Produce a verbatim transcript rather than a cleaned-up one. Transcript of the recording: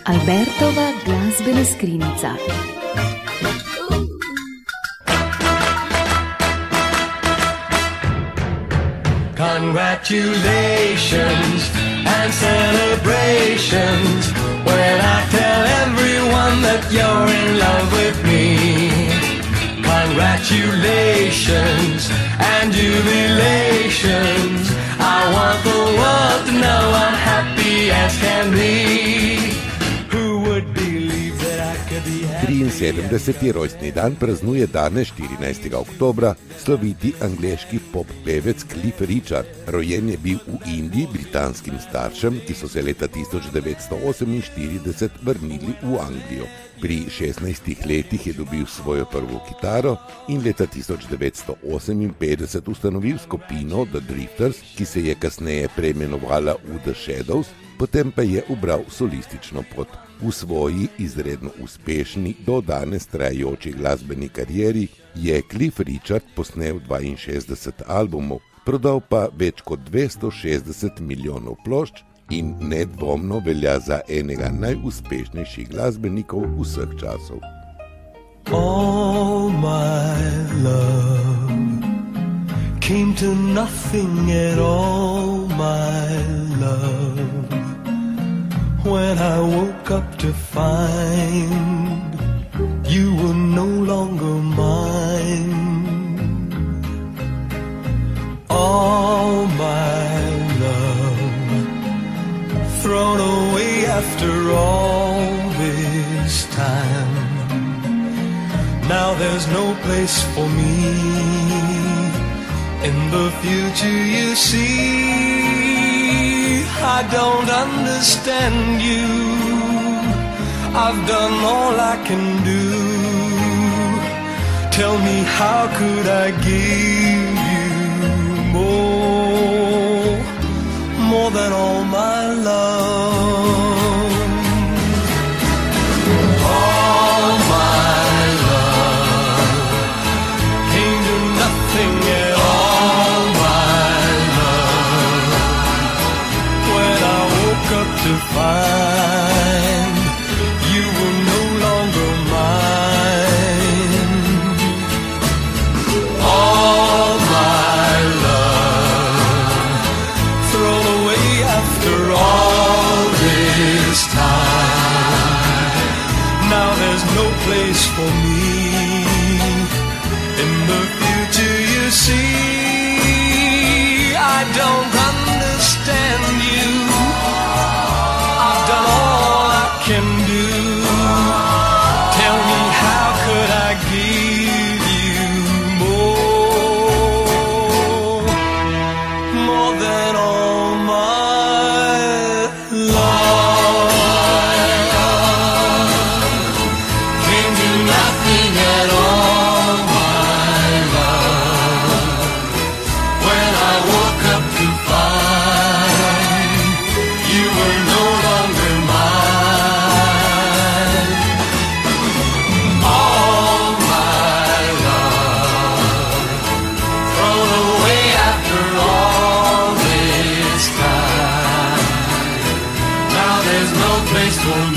Albertova glasbena skrinjica. Congratulations and celebrations when I tell everyone that you're in love with me. Congratulations and jubilations. I want the world to know I'm happy as can be. Who would believe that I could be happy? triinsedemdeseti rojstni dan praznuje danes štirinajstega oktobra sloviti angleški pop pevec Cliff Richard. Rojen je bil v Indiji britanskim staršem, ki so se leta tisoč devetsto oseminštirideset vrnili v Anglijo. Pri šestnajstih letih je dobil svojo prvo kitaro in leta tisoč devetsto oseminpetdeset ustanovil skupino The Drifters, ki se je kasneje preimenovala v The Shadows, potem pa je ubral solistično pot. V svoji izredno uspešni, do danes trajajoči glasbeni karieri je Cliff Richard posnel dvainšestdeset albumov, prodal pa več kot dvesto šestdeset milijonov plošč in nedvomno velja za enega najuspešnejših glasbenikov vseh časov. All my love came to nothing at all, my love. When I woke up to find you were no longer mine. All my love thrown away after all this time. Now there's no place for me in the future, you see. I don't understand you. I've done all I can do. Tell me, how could I give you more, more than all my love? All my love came to nothing at all, my love. When I woke up to find you were no longer mine. All my love thrown away after all this time. Now there's no place for me in the future, you see. I don't understand you. I've done all I can do. Tell me, how could I give you more, more than all my love? Came to nothing at all, my love. When I woke up to find you were no longer mine. All my love thrown away after all this time. Now there's no place for me